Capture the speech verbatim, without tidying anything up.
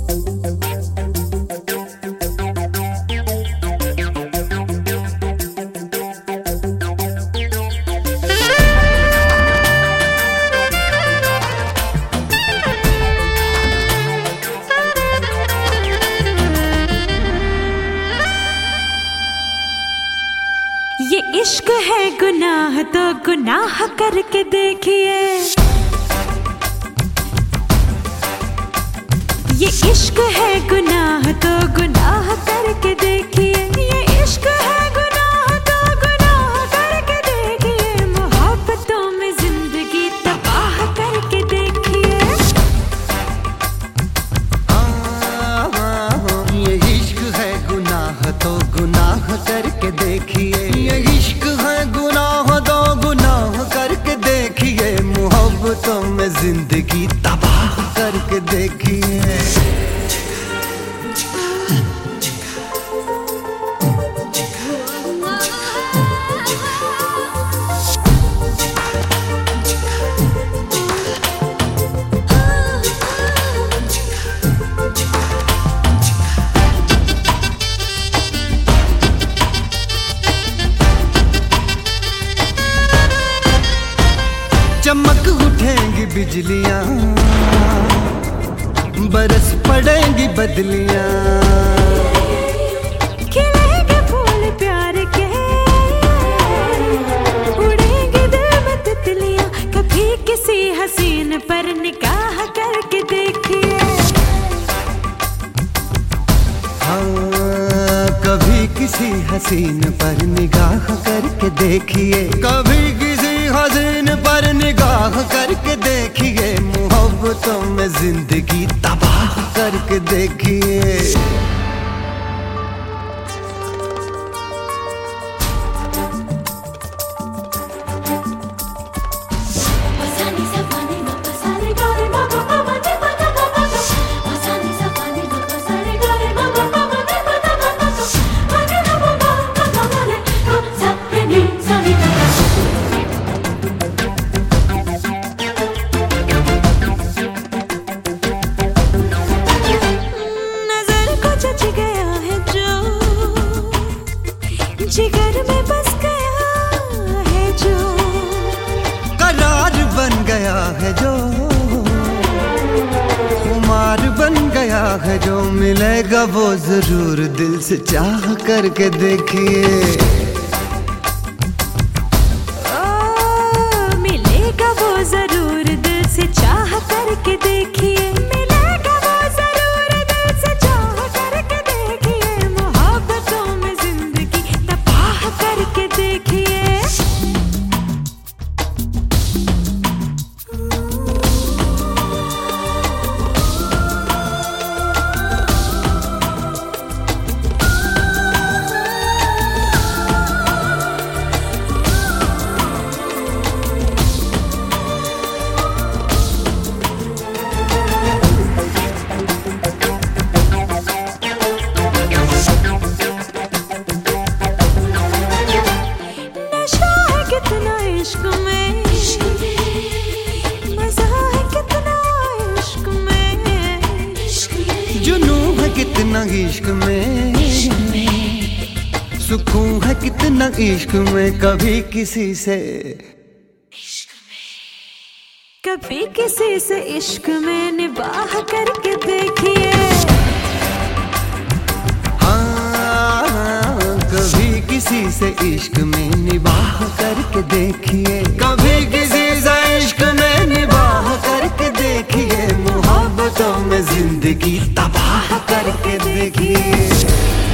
ये इश्क है गुनाह तो गुनाह करके देखिए। ये इश्क है गुनाह तो गुनाह करके देखिए। ये इश्क है गुनाह तो गुनाह करके देखिए। मोहब्बतों में जिंदगी तबाह करके देखिए। ये इश्क है गुनाह तो गुनाह करके देखिए। ये इश्क है गुनाह तो गुनाह करके देखिए। मोहब्बतों में जिंदगी तबाह करके देखिए। चमक उठेंगी बिजलियां, बरस पड़ेंगी बदलियां, खिलेंगे फूल प्यार के, उड़ेंगे दिल में तितलियां। कभी किसी हसीन पर निगाह करके देखिए। हाँ, कभी किसी हसीन पर निगाह करके देखिए। कभी किसी हसीन पर निगाह करके देखिए। मोहब्बतों में जिंदगी तबाह करके देखिए। जिगर में बस गया है जो, करार बन गया है जो, खुमार बन गया है जो। मिलेगा वो जरूर दिल से चाह करके देखिए। ओ, मिलेगा वो जरूर दिल से चाह करके देखिए। मिलेगा वो जरूर दिल से चाह करके देखिए। मोहब्बतों में जिंदगी तबाह करके देखिए। कितना इश्क में, मजा है कितना इश्क में, जुनू है कितना इश्क में, सुकून है कितना इश्क में। कभी किसी से कभी किसी से इश्क में निबाह करके देखिए। हाँ, कभी किसी से इश्क में निबाह करके देखिए। कभी किसी से इश्क में निबाह करके देखिए। मोहब्बतों में जिंदगी तबाह करके देखिए।